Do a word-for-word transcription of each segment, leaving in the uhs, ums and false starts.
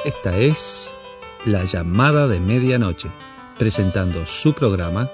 Esta es La Llamada de Medianoche, presentando su programa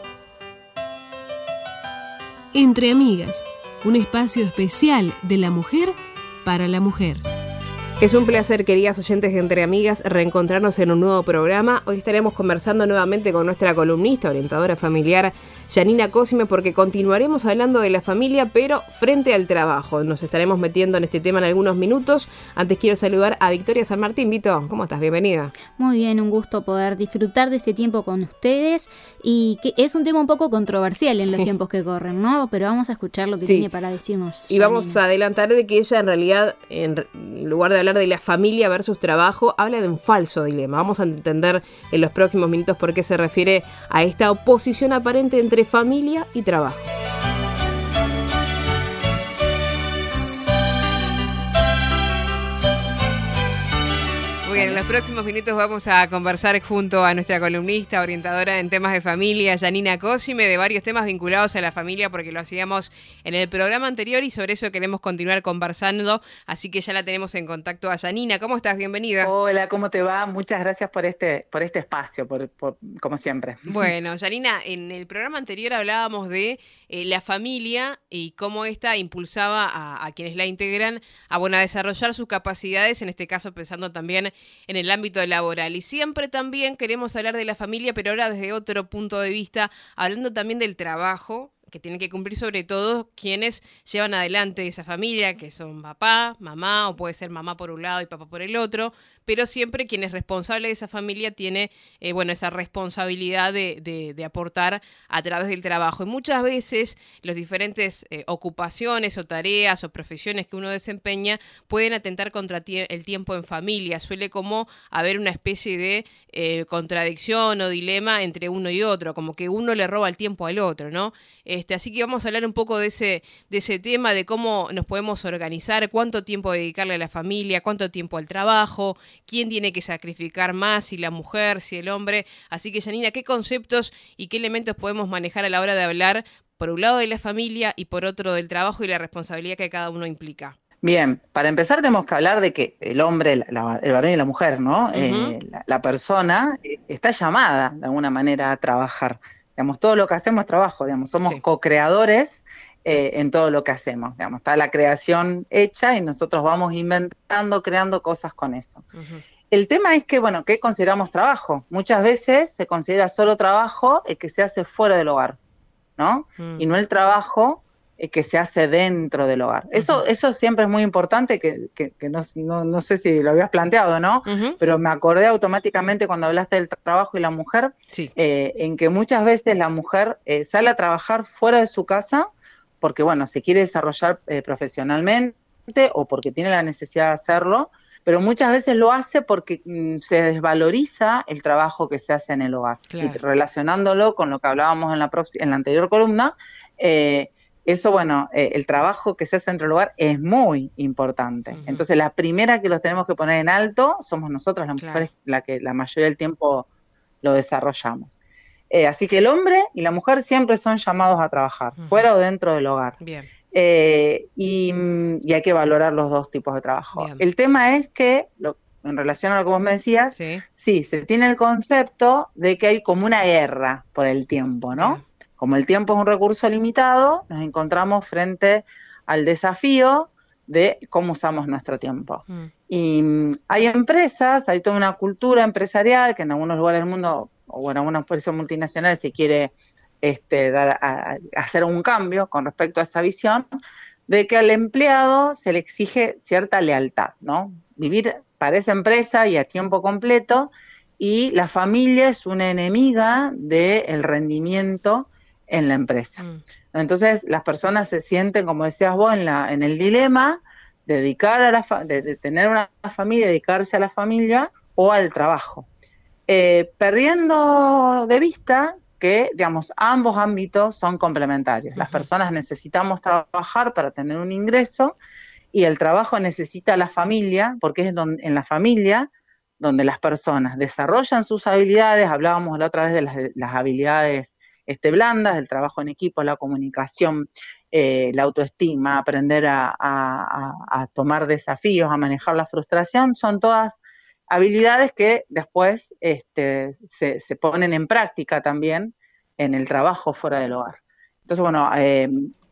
Entre Amigas, un espacio especial de la mujer para la mujer. Es un placer, queridas oyentes de Entre Amigas, reencontrarnos en un nuevo programa. Hoy estaremos conversando nuevamente con nuestra columnista, orientadora familiar, Yanina Cosime, porque continuaremos hablando de la familia, pero frente al trabajo. Nos estaremos metiendo en este tema en algunos minutos. Antes quiero saludar a Victoria San Martín. Vito, ¿cómo estás? Bienvenida. Muy bien, un gusto poder disfrutar de este tiempo con ustedes, y que es un tema un poco controversial en sí. los tiempos que corren, ¿no? Pero vamos a escuchar lo que sí. tiene para decirnos. Y Yanina. Vamos a adelantar de que ella en realidad, en lugar de hablar de la familia versus trabajo, habla de un falso dilema. Vamos a entender en los próximos minutos por qué se refiere a esta oposición aparente entre familia y trabajo. Muy bien, en los próximos minutos vamos a conversar junto a nuestra columnista, orientadora en temas de familia, Yanina Cosime, de varios temas vinculados a la familia, porque lo hacíamos en el programa anterior y sobre eso queremos continuar conversando, así que ya la tenemos en contacto a Yanina. ¿Cómo estás? Bienvenida. Hola, ¿cómo te va? Muchas gracias por este, por este espacio, por, por, como siempre. Bueno, Yanina, en el programa anterior hablábamos de eh, la familia y cómo esta impulsaba a, a quienes la integran a, bueno, a desarrollar sus capacidades, en este caso pensando también en el ámbito laboral. Y siempre también queremos hablar de la familia, pero ahora desde otro punto de vista, hablando también del trabajo que tienen que cumplir sobre todo quienes llevan adelante esa familia, que son papá, mamá, o puede ser mamá por un lado y papá por el otro, pero siempre quien es responsable de esa familia tiene, eh, bueno, esa responsabilidad de, de, de aportar a través del trabajo. Y muchas veces los diferentes eh, ocupaciones o tareas o profesiones que uno desempeña pueden atentar contra tie- el tiempo en familia. Suele como haber una especie de eh, contradicción o dilema entre uno y otro, como que uno le roba el tiempo al otro, ¿no? Este, así que vamos a hablar un poco de ese, de ese tema, de cómo nos podemos organizar, cuánto tiempo dedicarle a la familia, cuánto tiempo al trabajo, quién tiene que sacrificar más, si la mujer, si el hombre. Así que, Yanina, ¿qué conceptos y qué elementos podemos manejar a la hora de hablar, por un lado de la familia y por otro del trabajo y la responsabilidad que cada uno implica? Bien, para empezar tenemos que hablar de que el hombre, la, la, el varón y la mujer, ¿no? Uh-huh. Eh, la, la persona está llamada de alguna manera a trabajar. Digamos, todo lo que hacemos es trabajo, digamos, somos sí. co-creadores eh, en todo lo que hacemos, digamos, está la creación hecha y nosotros vamos inventando, creando cosas con eso. Uh-huh. El tema es que, bueno, ¿qué consideramos trabajo? Muchas veces se considera solo trabajo el que se hace fuera del hogar, ¿no? Uh-huh. Y no el trabajo que se hace dentro del hogar. Eso, uh-huh. eso siempre es muy importante, que, que, que no, no, no sé si lo habías planteado, ¿no? Uh-huh. Pero me acordé automáticamente cuando hablaste del trabajo y la mujer, sí. eh, en que muchas veces la mujer eh, sale a trabajar fuera de su casa porque, bueno, se quiere desarrollar eh, profesionalmente o porque tiene la necesidad de hacerlo, pero muchas veces lo hace porque mm, se desvaloriza el trabajo que se hace en el hogar. Claro. Y relacionándolo con lo que hablábamos en la, prox- en la anterior columna, eh, eso, bueno, eh, el trabajo que se hace dentro del hogar es muy importante. Uh-huh. Entonces, la primera que los tenemos que poner en alto somos nosotras, las claro. mujeres, la que la mayoría del tiempo lo desarrollamos. Eh, así que el hombre y la mujer siempre son llamados a trabajar, uh-huh. fuera o dentro del hogar. Bien. Eh, y, y hay que valorar los dos tipos de trabajo. Bien. El tema es que, lo, en relación a lo que vos me decías, sí. sí, se tiene el concepto de que hay como una guerra por el tiempo, ¿no? Bien. Como el tiempo es un recurso limitado, nos encontramos frente al desafío de cómo usamos nuestro tiempo. Mm. Y um, hay empresas, hay toda una cultura empresarial que en algunos lugares del mundo, o en algunas empresas multinacionales, se quiere este, dar a, a hacer un cambio con respecto a esa visión, de que al empleado se le exige cierta lealtad, ¿no? Vivir para esa empresa y a tiempo completo, y la familia es una enemiga del rendimiento en la empresa. Mm. Entonces las personas se sienten, como decías vos, en, la, en el dilema de, dedicar a la fa- de, de tener una familia, dedicarse a la familia o al trabajo, eh, perdiendo de vista que, digamos, ambos ámbitos son complementarios. Uh-huh. Las personas necesitamos trabajar para tener un ingreso y el trabajo necesita a la familia, porque es donde, en la familia donde las personas desarrollan sus habilidades. Hablábamos la otra vez de las, de las habilidades Este, blandas, el trabajo en equipo, la comunicación, eh, la autoestima, aprender a, a, a tomar desafíos, a manejar la frustración, son todas habilidades que después este, se, se ponen en práctica también en el trabajo fuera del hogar. Entonces, bueno, eh,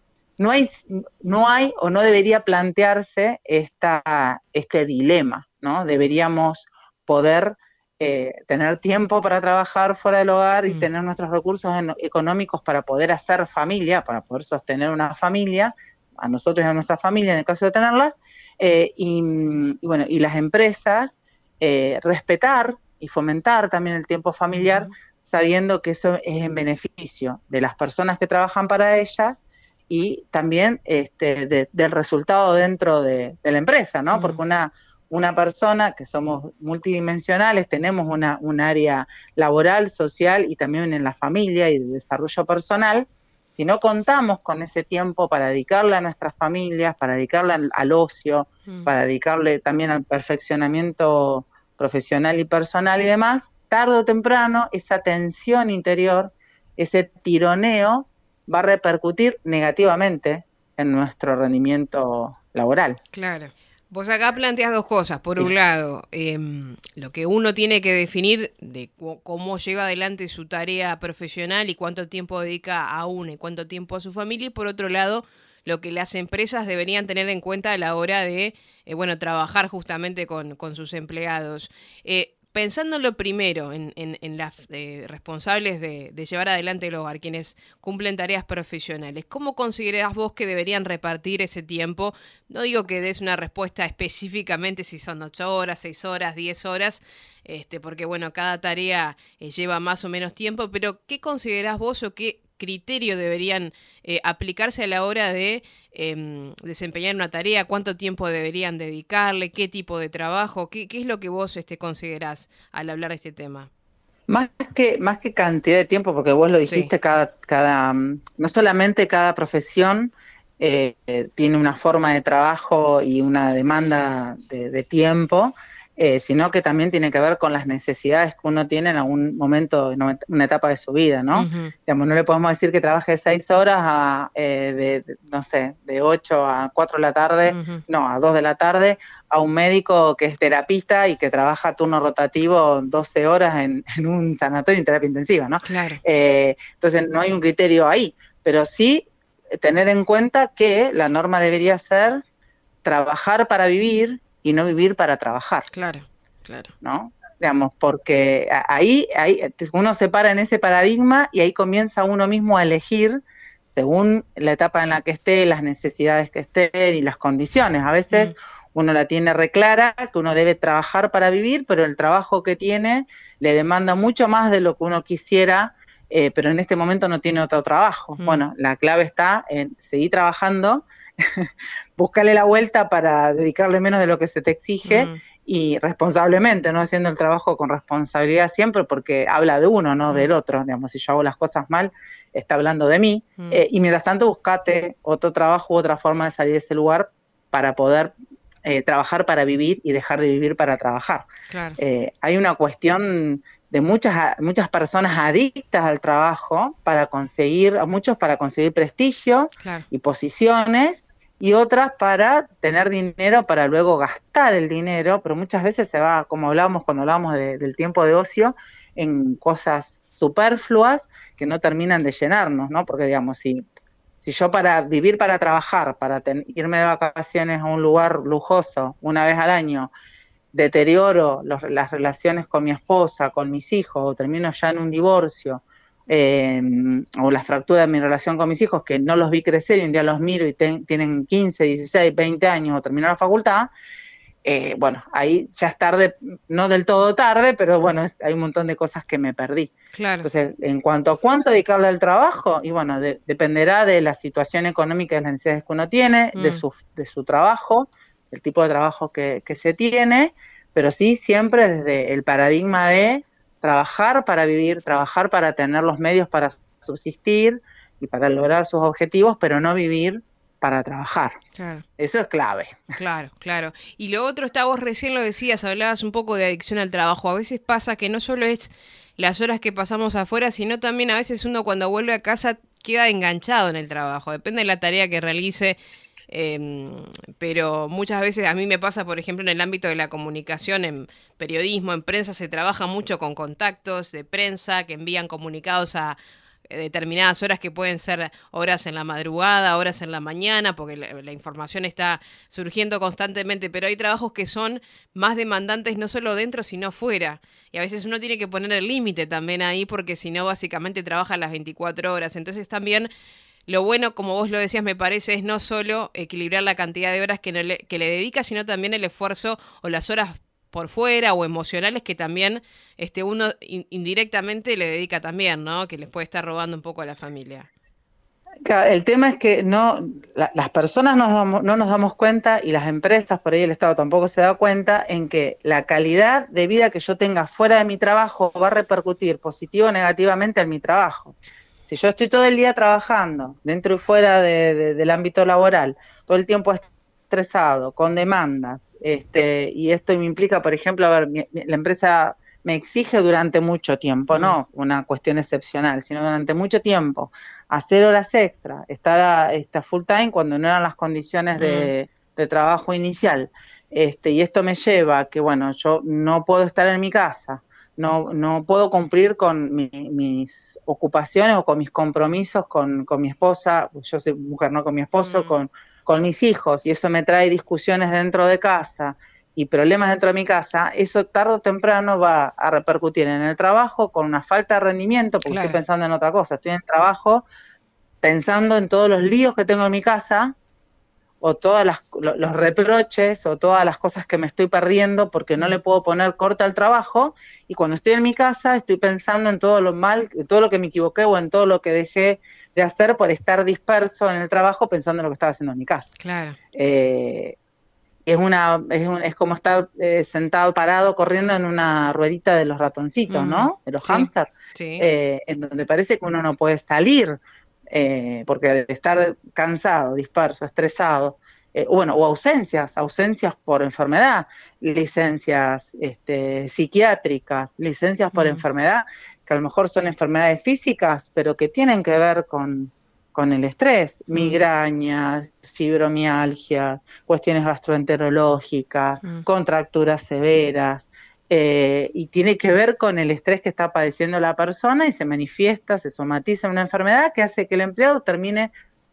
no hay, no hay o no debería plantearse esta, este dilema, ¿no? Deberíamos poder eh, tener tiempo para trabajar fuera del hogar y mm. tener nuestros recursos en, económicos para poder hacer familia, para poder sostener una familia, a nosotros y a nuestra familia en el caso de tenerlas, eh, y, y bueno, y las empresas eh, respetar y fomentar también el tiempo familiar, uh-huh. sabiendo que eso es en beneficio de las personas que trabajan para ellas y también este, de, del resultado dentro de, de la empresa, ¿no? Uh-huh. Porque una, una persona que somos multidimensionales, tenemos una, un área laboral, social y también en la familia y de desarrollo personal. Si no contamos con ese tiempo para dedicarle a nuestras familias, para dedicarle al, al ocio, mm. para dedicarle también al perfeccionamiento profesional y personal y demás, tarde o temprano esa tensión interior, ese tironeo va a repercutir negativamente en nuestro rendimiento laboral. Claro. Vos acá planteas dos cosas. Por sí. un lado, eh, lo que uno tiene que definir de cu- cómo lleva adelante su tarea profesional y cuánto tiempo dedica a uno y cuánto tiempo a su familia. Y por otro lado, lo que las empresas deberían tener en cuenta a la hora de eh, bueno, trabajar justamente con, con sus empleados. Eh, Pensando en lo primero, en, en, en las eh, responsables de, de llevar adelante el hogar, quienes cumplen tareas profesionales, ¿cómo considerás vos que deberían repartir ese tiempo? No digo que des una respuesta específicamente si son ocho horas, seis horas, diez horas, este, porque bueno, cada tarea eh, lleva más o menos tiempo, pero ¿qué considerás vos o qué criterio deberían eh, aplicarse a la hora de eh, desempeñar una tarea? ¿Cuánto tiempo deberían dedicarle? ¿Qué tipo de trabajo? ¿Qué, qué es lo que vos este, considerás al hablar de este tema? Más que, más que cantidad de tiempo, porque vos lo dijiste, sí. cada, cada, no solamente cada profesión eh, eh, tiene una forma de trabajo y una demanda de, de tiempo, Eh, sino que también tiene que ver con las necesidades que uno tiene en algún momento, en una etapa de su vida, ¿no? Uh-huh. Digamos, no le podemos decir que trabaje seis horas a, eh, de, de, no sé, de ocho a cuatro de la tarde, uh-huh. no, a dos de la tarde, a un médico que es terapista y que trabaja turno rotativo doce horas en, en un sanatorio en terapia intensiva, ¿no? Claro. Eh, entonces no hay un criterio ahí, pero sí tener en cuenta que la norma debería ser trabajar para vivir y no vivir para trabajar. Claro, claro. ¿No? Digamos, porque ahí, ahí uno se para en ese paradigma y ahí comienza uno mismo a elegir según la etapa en la que esté, las necesidades que estén y las condiciones. A veces mm. uno la tiene reclara, que uno debe trabajar para vivir, pero el trabajo que tiene le demanda mucho más de lo que uno quisiera, eh, pero en este momento no tiene otro trabajo. Mm. Bueno, la clave está en seguir trabajando, búscale la vuelta para dedicarle menos de lo que se te exige mm. y responsablemente, no haciendo el trabajo con responsabilidad siempre, porque habla de uno, no mm. del otro. Digamos, si yo hago las cosas mal, está hablando de mí. Mm. Eh, y mientras tanto, buscate otro trabajo u otra forma de salir de ese lugar para poder eh, trabajar para vivir y dejar de vivir para trabajar. Claro. Eh, hay una cuestión de muchas muchas personas adictas al trabajo para conseguir, a muchos para conseguir prestigio claro. y posiciones, y otras para tener dinero para luego gastar el dinero, pero muchas veces se va, como hablábamos cuando hablábamos de, del tiempo de ocio, en cosas superfluas que no terminan de llenarnos, ¿no? Porque digamos, si, si yo para vivir para trabajar, para ten, irme de vacaciones a un lugar lujoso una vez al año, deterioro los, las relaciones con mi esposa, con mis hijos, o termino ya en un divorcio, Eh, o la fractura de mi relación con mis hijos, que no los vi crecer y un día los miro y ten, tienen quince, dieciséis, veinte años o terminaron la facultad, eh, bueno, ahí ya es tarde, no del todo tarde, pero bueno, es, hay un montón de cosas que me perdí. Claro. Entonces, en cuanto a cuánto dedicarle al trabajo, y bueno, de, dependerá de la situación económica y de las necesidades que uno tiene, mm. de, su, de su trabajo, el tipo de trabajo que, que se tiene, pero sí siempre desde el paradigma de trabajar para vivir, trabajar para tener los medios para subsistir y para lograr sus objetivos, pero no vivir para trabajar. Claro. Eso es clave. Claro, claro. Y lo otro está, vos recién lo decías, hablabas un poco de adicción al trabajo. A veces pasa que no solo es las horas que pasamos afuera, sino también a veces uno cuando vuelve a casa queda enganchado en el trabajo. Depende de la tarea que realice. eh, pero muchas veces a mí me pasa, por ejemplo, en el ámbito de la comunicación, en periodismo, en prensa, se trabaja mucho con contactos de prensa que envían comunicados a determinadas horas que pueden ser horas en la madrugada, horas en la mañana, porque la, la información está surgiendo constantemente, pero hay trabajos que son más demandantes no solo dentro, sino fuera. Y a veces uno tiene que poner el límite también ahí, porque si no, básicamente trabaja las veinticuatro horas. Entonces también lo bueno, como vos lo decías, me parece, es no solo equilibrar la cantidad de horas que, no le, que le dedica, sino también el esfuerzo o las horas por fuera o emocionales que también este uno in, indirectamente le dedica también, ¿no? Que les puede estar robando un poco a la familia. Claro, el tema es que no la, las personas nos damos, no nos damos cuenta, y las empresas, por ahí el Estado tampoco se da cuenta, en que la calidad de vida que yo tenga fuera de mi trabajo va a repercutir positivo o negativamente en mi trabajo. Si yo estoy todo el día trabajando, dentro y fuera de, de, del ámbito laboral, todo el tiempo estresado, con demandas, este, y esto me implica, por ejemplo, a ver, mi, mi, la empresa me exige durante mucho tiempo, mm. no una cuestión excepcional, sino durante mucho tiempo, hacer horas extra, estar a, estar full time cuando no eran las condiciones mm. de, de trabajo inicial, este, y esto me lleva a que, bueno, yo no puedo estar en mi casa, no, no puedo cumplir con mi, mis ocupaciones o con mis compromisos con, con mi esposa, yo soy mujer, no con mi esposo, mm. con con mis hijos, y eso me trae discusiones dentro de casa y problemas dentro de mi casa, eso tarde o temprano va a repercutir en el trabajo con una falta de rendimiento, porque claro. estoy pensando en otra cosa, estoy en el trabajo pensando en todos los líos que tengo en mi casa, o todos los reproches, o todas las cosas que me estoy perdiendo porque no le puedo poner corte al trabajo, y cuando estoy en mi casa estoy pensando en todo lo mal, en todo lo que me equivoqué o en todo lo que dejé de hacer por estar disperso en el trabajo pensando en lo que estaba haciendo en mi casa. Claro. Eh, es una es, un, es como estar eh, sentado, parado, corriendo en una ruedita de los ratoncitos, mm, ¿no? De los sí, hámster, sí. eh, en donde parece que uno no puede salir, eh, porque al estar cansado, disperso, estresado, eh, bueno, o ausencias, ausencias por enfermedad, licencias este, psiquiátricas, licencias por mm. enfermedad, que a lo mejor son enfermedades físicas, pero que tienen que ver con, con el estrés, mm. migrañas, fibromialgia, cuestiones gastroenterológicas, mm. contracturas severas, eh, y tiene que ver con el estrés que está padeciendo la persona y se manifiesta, se somatiza en una enfermedad que hace que el empleado termine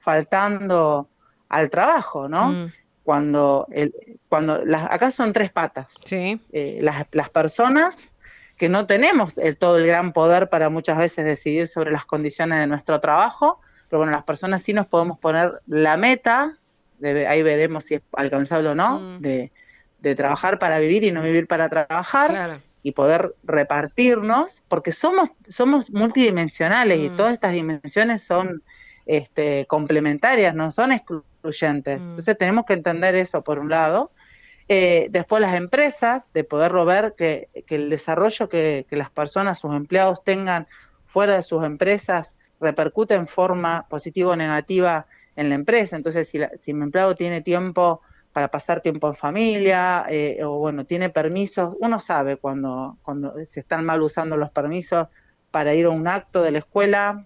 faltando al trabajo, ¿no? Mm. Cuando, el, cuando las, acá son tres patas. Sí. Eh, las, las personas que no tenemos el, todo el gran poder para muchas veces decidir sobre las condiciones de nuestro trabajo, pero bueno, las personas sí nos podemos poner la meta, de, ahí veremos si es alcanzable o no, mm. de, de trabajar para vivir y no vivir para trabajar, claro. y poder repartirnos, porque somos, somos multidimensionales mm. y todas estas dimensiones son este, complementarias, no son excluyentes. Mm. Entonces tenemos que entender eso por un lado. Eh, después las empresas, de poderlo ver, que, que el desarrollo que, que las personas, sus empleados tengan fuera de sus empresas repercute en forma positiva o negativa en la empresa. Entonces, si, la, si mi empleado tiene tiempo para pasar tiempo en familia, eh, o bueno, tiene permisos, uno sabe cuando, cuando se están mal usando los permisos para ir a un acto de la escuela,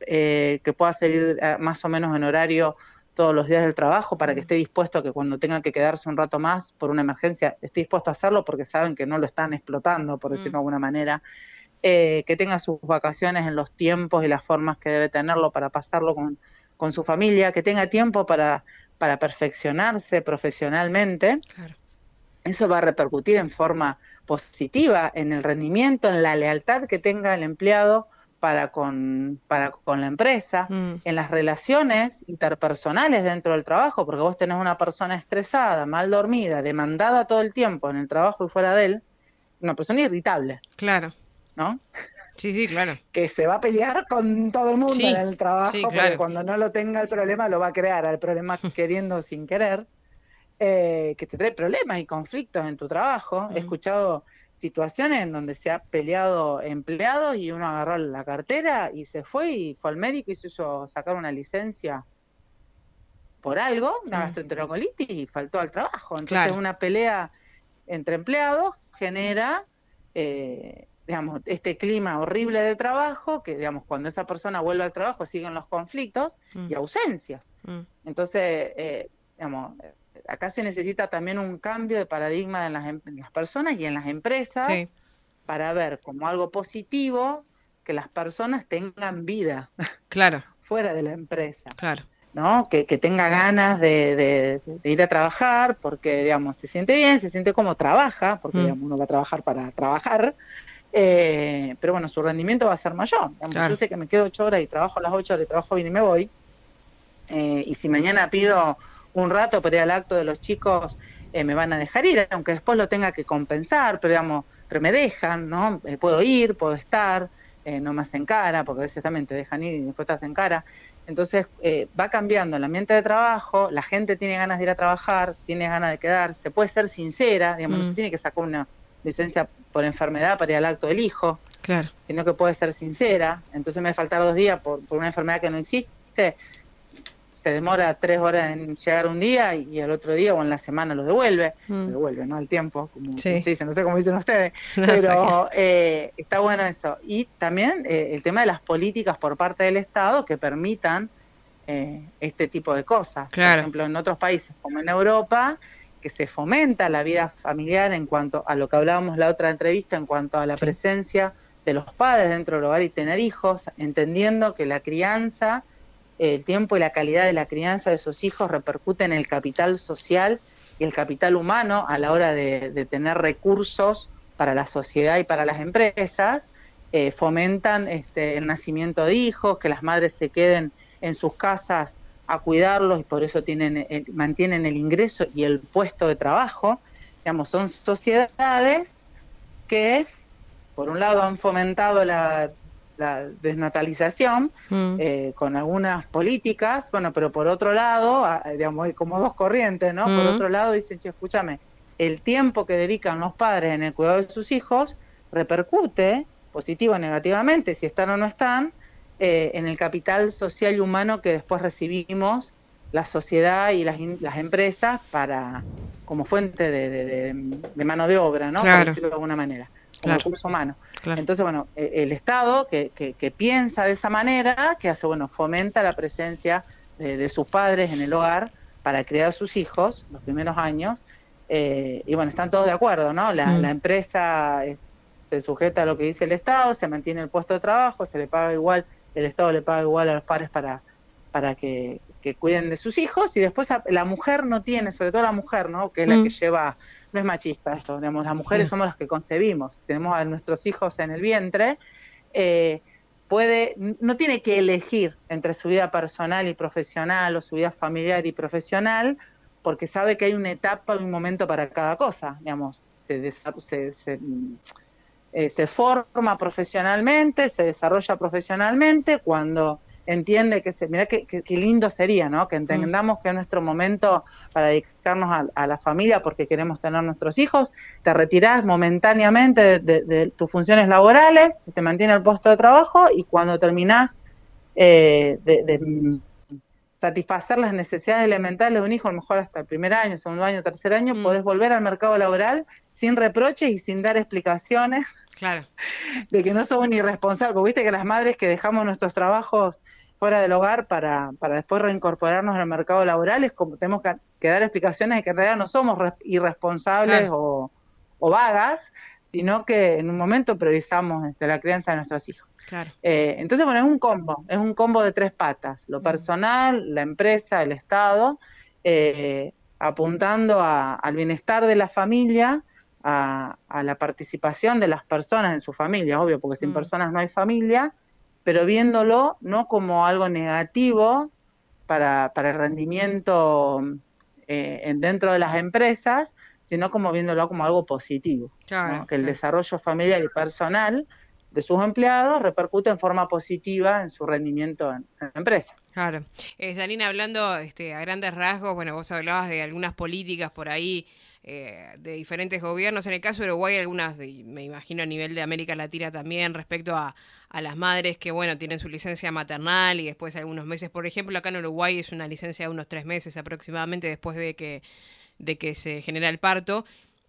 eh, que pueda salir más o menos en horario todos los días del trabajo, para que esté dispuesto a que cuando tenga que quedarse un rato más por una emergencia, esté dispuesto a hacerlo porque saben que no lo están explotando, por decirlo mm. de alguna manera, eh, que tenga sus vacaciones en los tiempos y las formas que debe tenerlo para pasarlo con, con su familia, que tenga tiempo para, para perfeccionarse profesionalmente. Claro. Eso va a repercutir en forma positiva en el rendimiento, en la lealtad que tenga el empleado para con, para con la empresa, mm. en las relaciones interpersonales dentro del trabajo, porque vos tenés una persona estresada, mal dormida, demandada todo el tiempo en el trabajo y fuera de él, una persona irritable. Claro. ¿No? Sí, sí, claro. Que se va a pelear con todo el mundo sí, en el trabajo, sí, claro. porque cuando no lo tenga el problema, lo va a crear, el problema queriendo sin querer, eh, que te trae problemas y conflictos en tu trabajo. Mm. He escuchado situaciones en donde se ha peleado empleados y uno agarró la cartera y se fue y fue al médico y se hizo sacar una licencia por algo, una mm. gastroenterocolitis, y faltó al trabajo. Entonces claro. una pelea entre empleados genera eh, digamos, este clima horrible de trabajo, que digamos cuando esa persona vuelve al trabajo siguen los conflictos mm. y ausencias. Mm. Entonces eh, digamos, acá se necesita también un cambio de paradigma en las, en las personas y en las empresas, sí, para ver como algo positivo que las personas tengan vida, claro, fuera de la empresa, claro, ¿no? Que, que tenga ganas de, de, de ir a trabajar, porque, digamos, se siente bien, se siente como trabaja, porque, mm. digamos, uno va a trabajar para trabajar, eh, pero bueno, su rendimiento va a ser mayor. Digamos, claro. Yo sé que me quedo ocho horas y trabajo las ocho horas y trabajo bien y me voy, eh, y si mañana pido un rato para ir al acto de los chicos, eh, me van a dejar ir, aunque después lo tenga que compensar, pero digamos, pero me dejan, ¿no? Eh, puedo ir, puedo estar, eh, no me hacen cara, porque a veces también te dejan ir y después te hacen cara. Entonces eh, va cambiando el ambiente de trabajo, la gente tiene ganas de ir a trabajar, tiene ganas de quedarse, puede ser sincera, digamos, mm. no se tiene que sacar una licencia por enfermedad para ir al acto del hijo, claro, sino que puede ser sincera. Entonces me va a faltar dos días por, por una enfermedad que no existe, se demora tres horas en llegar un día y al otro día o en la semana lo devuelve, mm. lo devuelve, ¿no? Al tiempo, como sí. se dice, no sé cómo dicen ustedes, no, pero eh, está bueno eso. Y también eh, el tema de las políticas por parte del Estado que permitan eh, este tipo de cosas. Claro. Por ejemplo, en otros países como en Europa, que se fomenta la vida familiar en cuanto a lo que hablábamos la otra entrevista, en cuanto a la sí. presencia de los padres dentro del hogar y tener hijos, entendiendo que la crianza, el tiempo y la calidad de la crianza de sus hijos repercute en el capital social y el capital humano a la hora de, de tener recursos para la sociedad y para las empresas, eh, fomentan este, el nacimiento de hijos, que las madres se queden en sus casas a cuidarlos y por eso tienen, eh, mantienen el ingreso y el puesto de trabajo. Digamos, son sociedades que, por un lado, han fomentado la la desnatalización, mm. eh, con algunas políticas, bueno, pero por otro lado, a, digamos, hay como dos corrientes, ¿no? Mm. Por otro lado dicen, che, escúchame, el tiempo que dedican los padres en el cuidado de sus hijos repercute, positivo o negativamente, si están o no están, eh, en el capital social y humano que después recibimos la sociedad y las, las empresas para como fuente de, de, de, de mano de obra, ¿no? Claro. Por decirlo de alguna manera, como claro. recurso humano. Claro. Entonces, bueno, el Estado que, que, que piensa de esa manera, que hace, bueno, fomenta la presencia de, de sus padres en el hogar para criar a sus hijos los primeros años, eh, y bueno, están todos de acuerdo, ¿no? La, mm. la empresa eh, se sujeta a lo que dice el Estado, se mantiene el puesto de trabajo, se le paga igual, el Estado le paga igual a los padres para, para que, que cuiden de sus hijos, y después la mujer no tiene, sobre todo la mujer, ¿no? Que es mm. la que lleva... No es machista esto, digamos, las mujeres sí. somos las que concebimos, tenemos a nuestros hijos en el vientre, eh, puede, no tiene que elegir entre su vida personal y profesional o su vida familiar y profesional, porque sabe que hay una etapa y un momento para cada cosa, digamos, se, se, se, eh, se forma profesionalmente, se desarrolla profesionalmente cuando entiende que se, mirá qué, qué, qué lindo sería, ¿no? Que entendamos mm. que es nuestro momento para dedicarnos a, a la familia porque queremos tener nuestros hijos, te retirás momentáneamente de, de, de tus funciones laborales, te mantiene el puesto de trabajo y cuando terminás eh, de, de satisfacer las necesidades elementales de un hijo, a lo mejor hasta el primer año, segundo año, tercer año, mm. podés volver al mercado laboral sin reproches y sin dar explicaciones. Claro. De que no somos ni responsables, porque viste que las madres que dejamos nuestros trabajos fuera del hogar para, para después reincorporarnos al mercado laboral, es como tenemos que, que dar explicaciones de que en realidad no somos res, irresponsables claro. o, o vagas, sino que en un momento priorizamos este, la crianza de nuestros hijos. Claro. Eh, entonces, bueno, es un combo, es un combo de tres patas, lo personal, la empresa, el Estado, eh, apuntando a, al bienestar de la familia, A, a la participación de las personas en su familia, obvio, porque sin mm. personas no hay familia, pero viéndolo no como algo negativo para, para el rendimiento eh, dentro de las empresas, sino como viéndolo como algo positivo, claro, ¿no? Que el claro. desarrollo familiar y personal de sus empleados repercute en forma positiva en su rendimiento en, en la empresa. Claro. Eh, Janina, hablando este, a grandes rasgos, bueno, vos hablabas de algunas políticas por ahí, Eh, de diferentes gobiernos. En el caso de Uruguay, algunas, de, me imagino a nivel de América Latina también, respecto a, a las madres que, bueno, tienen su licencia maternal y después algunos meses. Por ejemplo, acá en Uruguay es una licencia de unos tres meses aproximadamente después de que, de que se genera el parto.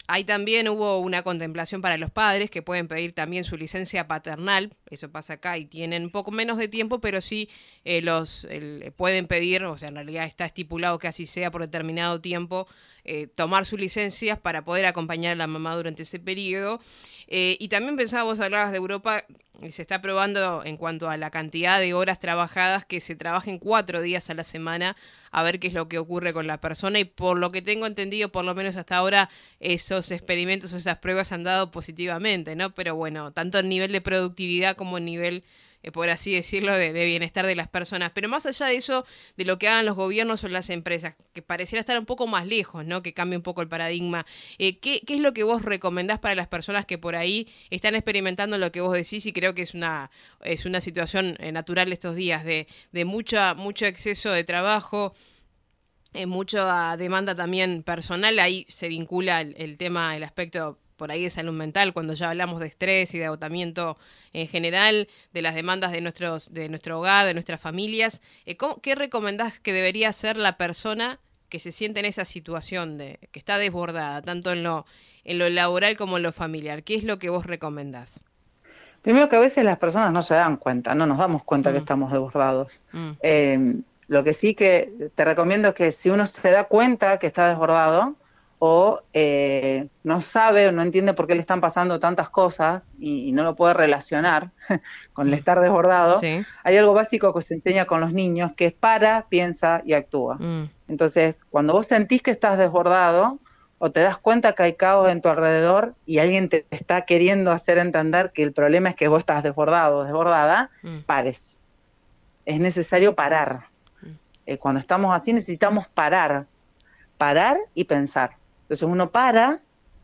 Ahí también hubo una contemplación para los padres que pueden pedir también su licencia paternal, eso pasa acá y tienen un poco menos de tiempo, pero sí eh, los el, pueden pedir, o sea, en realidad está estipulado que así sea por determinado tiempo, eh, tomar sus licencias para poder acompañar a la mamá durante ese periodo. Eh, y también pensaba, vos hablabas de Europa, se está probando en cuanto a la cantidad de horas trabajadas que se trabajen cuatro días a la semana, a ver qué es lo que ocurre con la persona, y por lo que tengo entendido, por lo menos hasta ahora, esos experimentos, esas pruebas han dado positivamente, ¿no? Pero bueno, tanto en nivel de productividad como en nivel, eh, por así decirlo, de, de bienestar de las personas. Pero más allá de eso, de lo que hagan los gobiernos o las empresas, que pareciera estar un poco más lejos, ¿no? Que cambie un poco el paradigma. Eh, ¿qué, ¿Qué es lo que vos recomendás para las personas que por ahí están experimentando lo que vos decís? Y creo que es una, es una situación eh, natural estos días de, de mucha, mucho exceso de trabajo, eh, mucha demanda también personal. Ahí se vincula el, el tema, el aspecto por ahí de salud mental, cuando ya hablamos de estrés y de agotamiento en general, de las demandas de nuestros de nuestro hogar, de nuestras familias. Eh, ¿cómo, ¿Qué recomendás que debería hacer la persona que se siente en esa situación, de que está desbordada, tanto en lo, en lo laboral como en lo familiar? ¿Qué es lo que vos recomendás? Primero, que a veces las personas no se dan cuenta, no nos damos cuenta mm. que estamos desbordados. Mm. Eh, lo que sí que te recomiendo es que si uno se da cuenta que está desbordado, o eh, no sabe o no entiende por qué le están pasando tantas cosas y, y no lo puede relacionar con el estar desbordado, sí. Hay algo básico que se enseña con los niños, que es para, piensa y actúa. Mm. Entonces, cuando vos sentís que estás desbordado, o te das cuenta que hay caos en tu alrededor y alguien te está queriendo hacer entender que el problema es que vos estás desbordado o desbordada, mm. pares. Es necesario parar. Mm. Eh, cuando estamos así necesitamos parar. Parar y pensar. Entonces uno para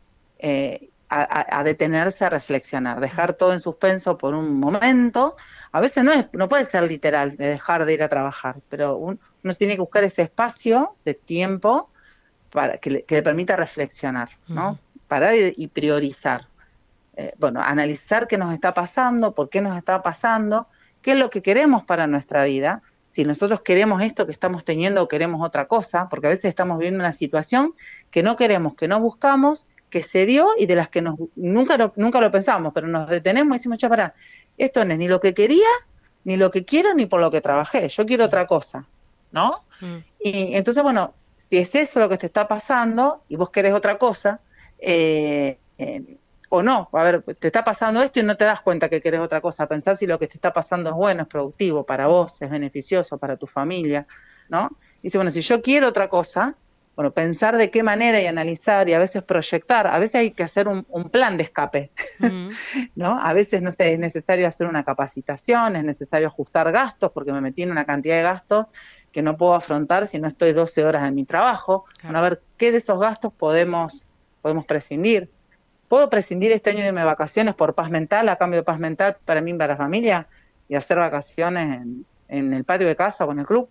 eh, a, a detenerse a reflexionar, dejar todo en suspenso por un momento. A veces no es, no puede ser literal de dejar de ir a trabajar, pero un, uno tiene que buscar ese espacio de tiempo para que le, que le permita reflexionar, ¿no? Uh-huh. Parar y, y priorizar. Eh, bueno, analizar qué nos está pasando, por qué nos está pasando, qué es lo que queremos para nuestra vida. Si nosotros queremos esto que estamos teniendo o queremos otra cosa, porque a veces estamos viviendo una situación que no queremos, que no buscamos, que se dio y de las que nos, nunca, lo, nunca lo pensamos, pero nos detenemos y decimos, ya pará, esto no es ni lo que quería, ni lo que quiero, ni por lo que trabajé, yo quiero otra cosa, ¿no? Mm. Y entonces, bueno, si es eso lo que te está pasando y vos querés otra cosa, eh, eh, o no, a ver, te está pasando esto y no te das cuenta que querés otra cosa, pensar si lo que te está pasando es bueno, es productivo para vos, es beneficioso para tu familia, ¿no? Y dice, bueno, si yo quiero otra cosa, bueno, pensar de qué manera y analizar y a veces proyectar, a veces hay que hacer un, un plan de escape, uh-huh. ¿no? A veces, no sé, es necesario hacer una capacitación, es necesario ajustar gastos porque me metí en una cantidad de gastos que no puedo afrontar si no estoy doce horas en mi trabajo. Claro. Bueno, a ver, ¿qué de esos gastos podemos, podemos prescindir? ¿Puedo prescindir este año de irme de vacaciones por paz mental, a cambio de paz mental para mí y para la familia? Y hacer vacaciones en, en el patio de casa o en el club.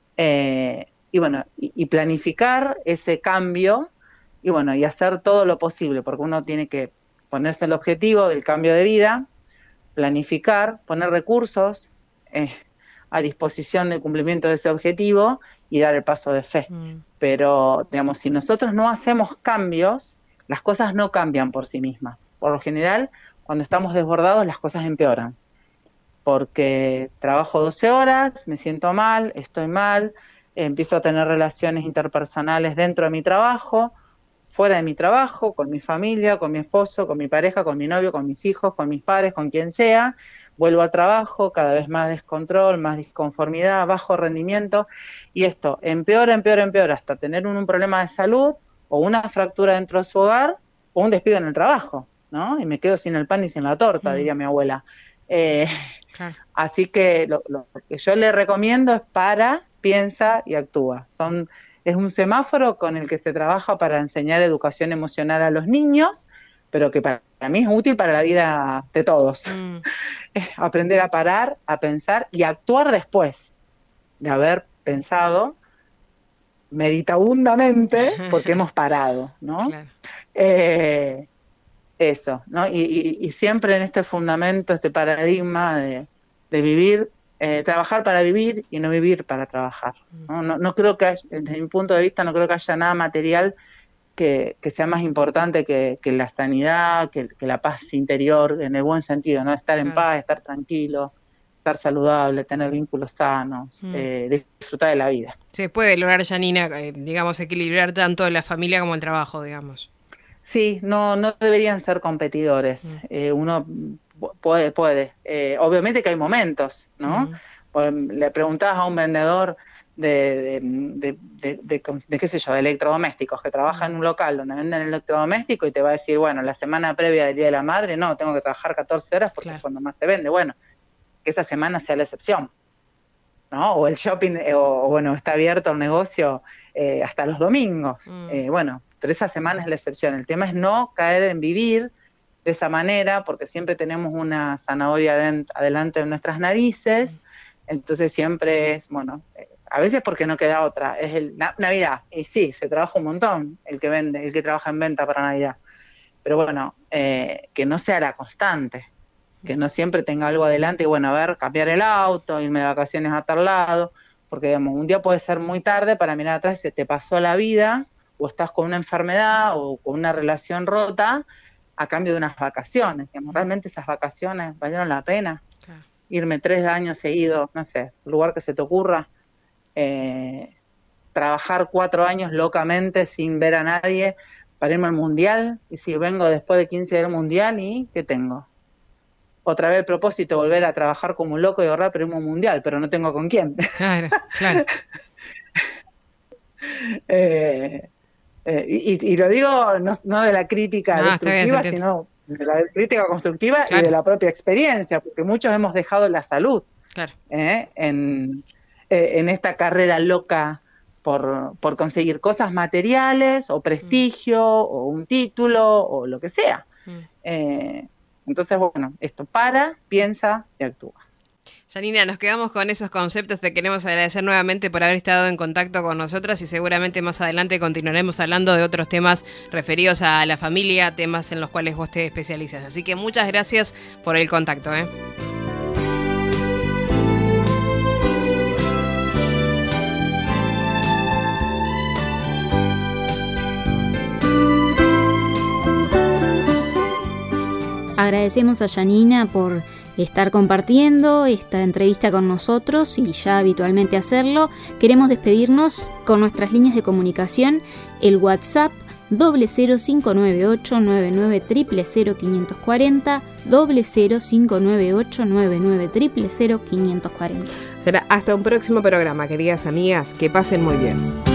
Eh, y bueno, y, y planificar ese cambio y bueno, y hacer todo lo posible, porque uno tiene que ponerse el objetivo del cambio de vida, planificar, poner recursos eh, a disposición del cumplimiento de ese objetivo y dar el paso de fe. Mm. Pero, digamos, si nosotros no hacemos cambios, las cosas no cambian por sí mismas. Por lo general, cuando estamos desbordados, las cosas empeoran. Porque trabajo doce horas, me siento mal, estoy mal, empiezo a tener relaciones interpersonales dentro de mi trabajo, fuera de mi trabajo, con mi familia, con mi esposo, con mi pareja, con mi novio, con mis hijos, con mis padres, con quien sea. Vuelvo al trabajo, cada vez más descontrol, más disconformidad, bajo rendimiento. Y esto empeora, empeora, empeora, hasta tener un, un problema de salud, o una fractura dentro de su hogar, o un despido en el trabajo, ¿no? Y me quedo sin el pan y sin la torta, mm. diría mi abuela. Eh, claro. Así que lo, lo que yo le recomiendo es para, piensa y actúa. Son, es un semáforo con el que se trabaja para enseñar educación emocional a los niños, pero que para, para mí es útil para la vida de todos. Mm. Aprender a parar, a pensar y a actuar después de haber pensado meditabundamente porque hemos parado, ¿no? Claro. Eh, eso, ¿no? Y, y, y siempre en este fundamento, este paradigma de, de vivir, eh, trabajar para vivir y no vivir para trabajar, ¿no? No, no creo que haya, desde mi punto de vista, no creo que haya nada material que, que sea más importante que, que la sanidad, que, que la paz interior, en el buen sentido, ¿no? Estar en paz, estar tranquilo, estar saludable, tener vínculos sanos, mm. eh, disfrutar de la vida. Se puede lograr, Janina, eh, digamos, equilibrar tanto la familia como el trabajo, digamos. Sí, no, no deberían ser competidores. Mm. Eh, uno puede, puede. Eh, obviamente que hay momentos, ¿no? Mm. Pues, le preguntabas a un vendedor de, de, de, de, de, de, de, qué sé yo, de electrodomésticos, que trabaja en un local donde venden electrodomésticos y te va a decir, bueno, la semana previa del Día de la Madre, no, tengo que trabajar catorce horas porque claro. es cuando más se vende. Bueno, que esa semana sea la excepción, ¿no? O el shopping, eh, o bueno, está abierto el negocio eh, hasta los domingos. Mm. Eh, bueno, pero esa semana es la excepción. El tema es no caer en vivir de esa manera, porque siempre tenemos una zanahoria adent- adelante de nuestras narices. Mm. Entonces siempre es, bueno, eh, a veces porque no queda otra, es el na- Navidad, y sí, se trabaja un montón el que vende, el que trabaja en venta para Navidad, pero bueno, eh, que no sea la constante, que no siempre tenga algo adelante, y bueno, a ver, cambiar el auto, irme de vacaciones a tal lado, porque digamos, un día puede ser muy tarde para mirar atrás y se te pasó la vida, o estás con una enfermedad, o con una relación rota, a cambio de unas vacaciones, digamos, realmente esas vacaciones valieron la pena. Claro. Irme tres años seguidos, no sé, lugar que se te ocurra, eh, trabajar cuatro años locamente sin ver a nadie para irme al mundial, y si vengo después de quince del mundial, ¿y qué tengo? Otra vez el propósito, volver a trabajar como un loco y ahorrar, pero irme a un mundial, pero no tengo con quién. Claro, claro. eh, eh, y, y lo digo no, no de la crítica no, destructiva, bien, sino de la crítica constructiva, claro. y de la propia experiencia, porque muchos hemos dejado la salud, claro. eh, en, eh, en esta carrera loca por, por conseguir cosas materiales, o prestigio, mm. o un título, o lo que sea. Mm. Eh, entonces, bueno, esto para, piensa y actúa. Janina, nos quedamos con esos conceptos. Te queremos agradecer nuevamente por haber estado en contacto con nosotras, y seguramente más adelante continuaremos hablando de otros temas referidos a la familia, temas en los cuales vos te especializas. Así que muchas gracias por el contacto, ¿eh? Agradecemos a Janina por estar compartiendo esta entrevista con nosotros, y ya habitualmente hacerlo. Queremos despedirnos con nuestras líneas de comunicación: el WhatsApp cero cero cinco nueve ocho nueve nueve cero cero cero quinientos cuarenta, cero cero cinco nueve ocho nueve nueve cero cero cero quinientos cuarenta. Será hasta un próximo programa, queridas amigas, que pasen muy bien.